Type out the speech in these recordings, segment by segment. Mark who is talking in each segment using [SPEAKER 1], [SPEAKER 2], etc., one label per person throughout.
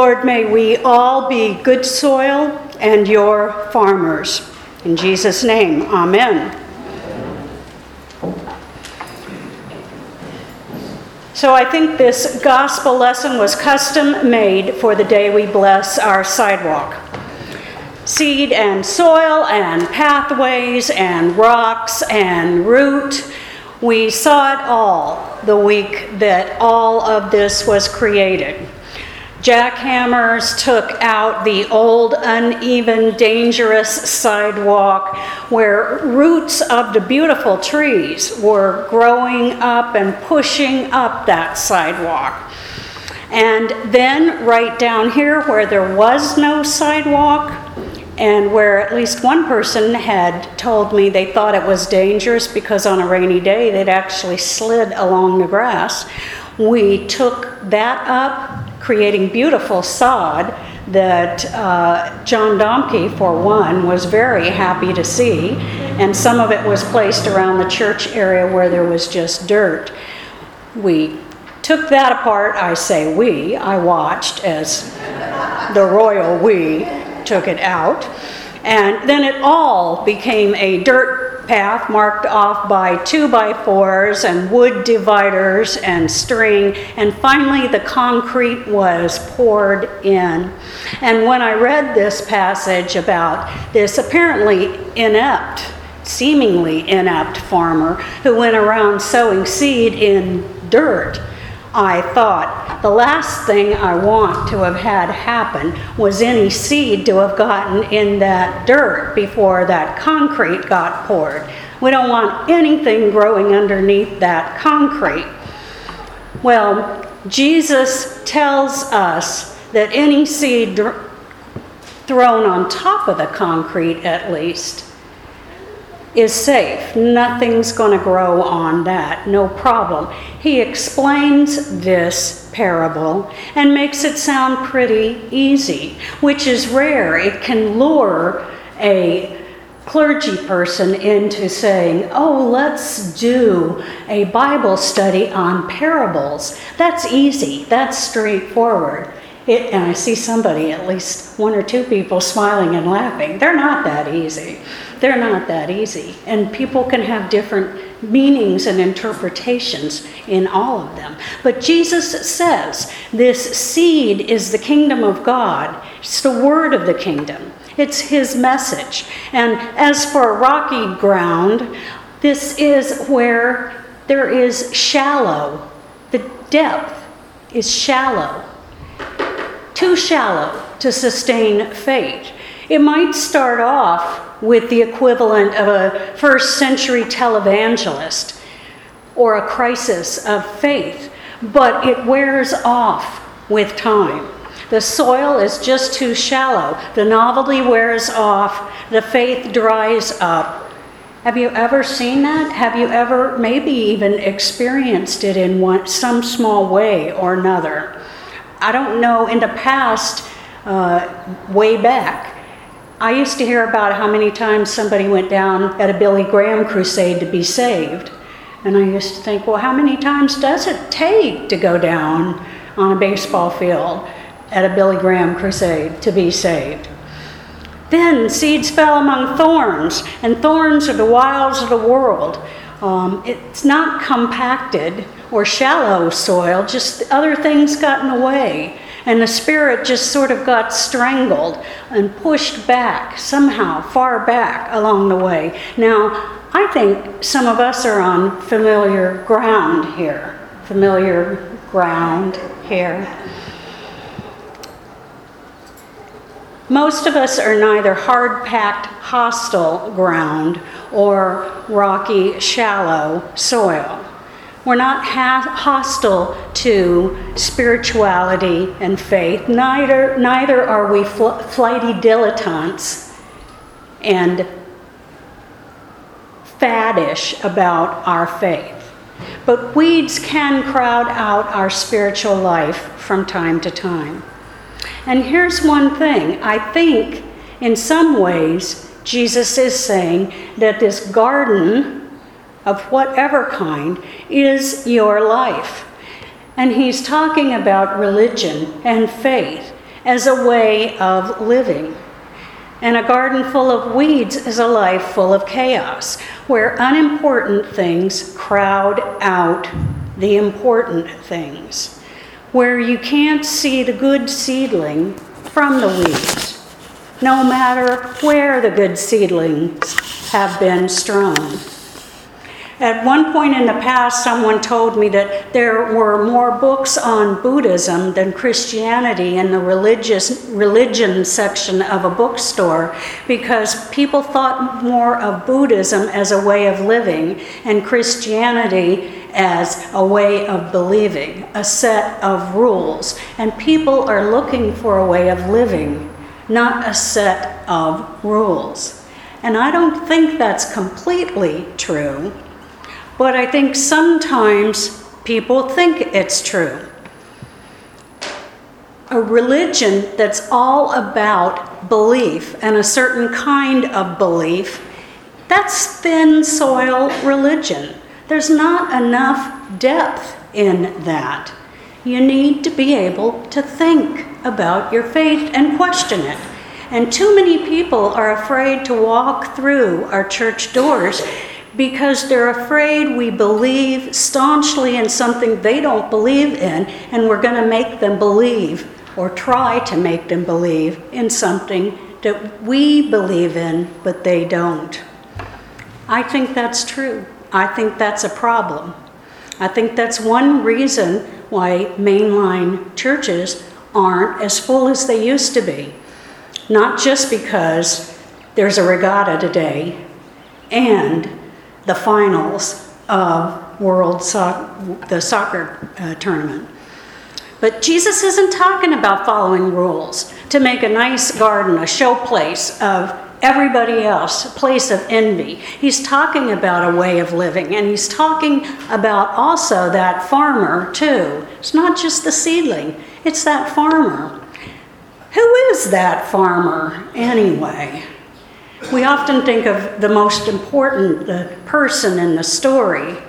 [SPEAKER 1] Lord, may we all be good soil and your farmers. In Jesus' name, amen. So I think this gospel lesson was custom made for the day we bless our sidewalk. Seed and soil and pathways and rocks and root. We saw it all the week that all of this was created. Jackhammers took out the old, uneven, dangerous sidewalk where roots of the beautiful trees were growing up and pushing up that sidewalk. And then right down here where there was no sidewalk, and where at least one person had told me they thought it was dangerous because on a rainy day they'd actually slid along the grass, we took that up, creating beautiful sod that John Domke, for one, was very happy to see. And some of it was placed around the church area where there was just dirt. We took that apart. I say we. I watched as the royal we took it out. And then it all became a dirt path marked off by 2x4s and wood dividers and string, and finally the concrete was poured in. And when I read this passage about this apparently seemingly inept farmer who went around sowing seed in dirt, I thought, the last thing I want to have had happen was any seed to have gotten in that dirt before that concrete got poured. We don't want anything growing underneath that concrete. Well, Jesus tells us that any seed thrown on top of the concrete, at least, is safe. Nothing's going to grow on that, no problem. He explains this parable and makes it sound pretty easy, which is rare. It can lure a clergy person into saying, oh, let's do a Bible study on parables. That's easy. That's straightforward. And I see somebody, at least one or two people, smiling and laughing. They're not that easy. They're not that easy. And people can have different meanings and interpretations in all of them. But Jesus says this seed is the kingdom of God. It's the word of the kingdom. It's his message. And as for rocky ground, this is where there is shallow. The depth is shallow. Too shallow to sustain faith. It might start off with the equivalent of a first century televangelist or a crisis of faith, but it wears off with time. The soil is just too shallow. The novelty wears off. The faith dries up. Have you ever seen that? Have you ever maybe even experienced it in some small way or another? I don't know, in the past, way back, I used to hear about how many times somebody went down at a Billy Graham crusade to be saved. And I used to think, well, how many times does it take to go down on a baseball field at a Billy Graham crusade to be saved? Then seeds fell among thorns, and thorns are the wiles of the world. It's not compacted or shallow soil, just other things got in the way. And the spirit just sort of got strangled and pushed back, somehow far back along the way. Now, I think some of us are on familiar ground here. Familiar ground here. Most of us are neither hard-packed, hostile ground or rocky, shallow soil. We're not hostile to spirituality and faith. Neither are we flighty dilettantes and faddish about our faith. But weeds can crowd out our spiritual life from time to time. And here's one thing. I think in some ways Jesus is saying that this garden of whatever kind is your life. And he's talking about religion and faith as a way of living. And a garden full of weeds is a life full of chaos, where unimportant things crowd out the important things, where you can't see the good seedling from the weeds, no matter where the good seedlings have been strewn. At one point in the past, someone told me that there were more books on Buddhism than Christianity in the religion section of a bookstore, because people thought more of Buddhism as a way of living and Christianity as a way of believing, a set of rules. And people are looking for a way of living, not a set of rules. And I don't think that's completely true. But I think sometimes people think it's true. A religion that's all about belief and a certain kind of belief, that's thin soil religion. There's not enough depth in that. You need to be able to think about your faith and question it. And too many people are afraid to walk through our church doors because they're afraid we believe staunchly in something they don't believe in, and we're going to make them believe or try to make them believe in something that we believe in, but they don't. I think that's true. I think that's a problem. I think that's one reason why mainline churches aren't as full as they used to be. Not just because there's a regatta today and the finals of the soccer tournament. But Jesus isn't talking about following rules to make a nice garden, a showplace of everybody else, a place of envy. He's talking about a way of living, and he's talking about also that farmer too. It's not just the seedling, it's that farmer. Who is that farmer anyway? We often think of the most important, the person in the story,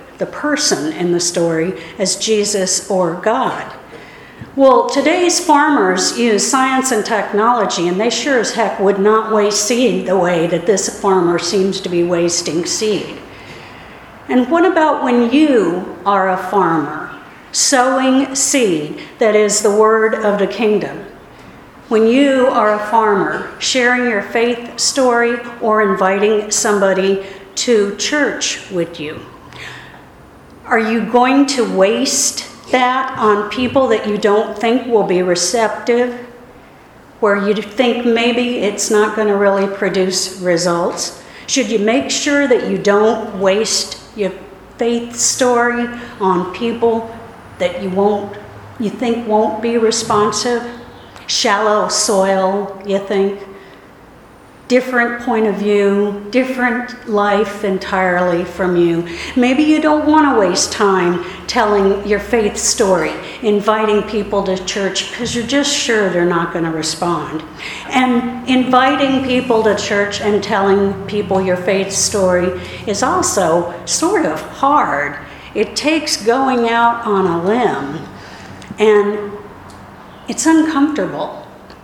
[SPEAKER 1] as Jesus or God. Well, today's farmers use science and technology, and they sure as heck would not waste seed the way that this farmer seems to be wasting seed. And what about when you are a farmer, sowing seed that is the word of the kingdom? When you are a farmer, sharing your faith story or inviting somebody to church with you, are you going to waste that on people that you don't think will be receptive, where you think maybe it's not going to really produce results? Should you make sure that you don't waste your faith story on people that you think won't be responsive? Shallow soil, you think? Different point of view, different life entirely from you. Maybe you don't want to waste time telling your faith story, inviting people to church because you're just sure they're not going to respond. And inviting people to church and telling people your faith story is also sort of hard. It takes going out on a limb, and it's uncomfortable.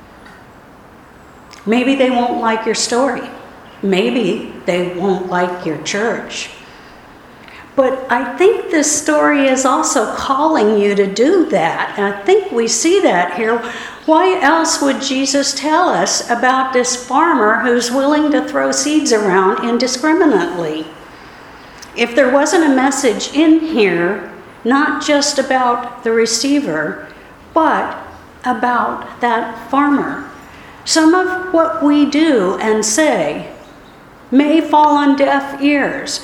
[SPEAKER 1] Maybe they won't like your story. Maybe they won't like your church. But I think this story is also calling you to do that. And I think we see that here. Why else would Jesus tell us about this farmer who's willing to throw seeds around indiscriminately? If there wasn't a message in here, not just about the receiver, but about that farmer. Some of what we do and say may fall on deaf ears.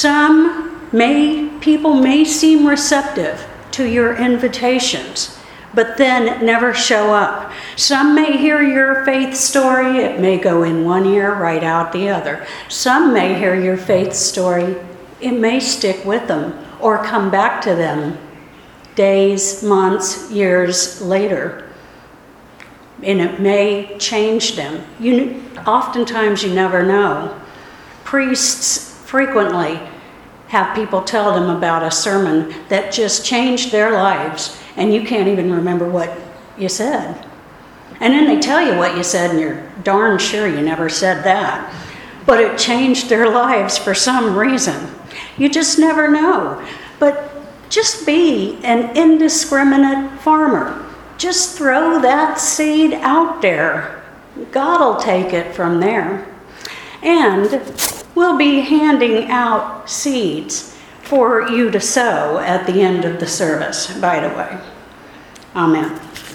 [SPEAKER 1] People may seem receptive to your invitations, but then never show up. Some may hear your faith story. It may go in one ear, right out the other. Some may hear your faith story. It may stick with them or come back to them days, months, years later. And it may change them. Oftentimes you never know. Priests frequently have people tell them about a sermon that just changed their lives, and you can't even remember what you said. And then they tell you what you said, and you're darn sure you never said that. But it changed their lives for some reason. You just never know. But just be an indiscriminate farmer. Just throw that seed out there. God will take it from there. And we'll be handing out seeds for you to sow at the end of the service, by the way. Amen.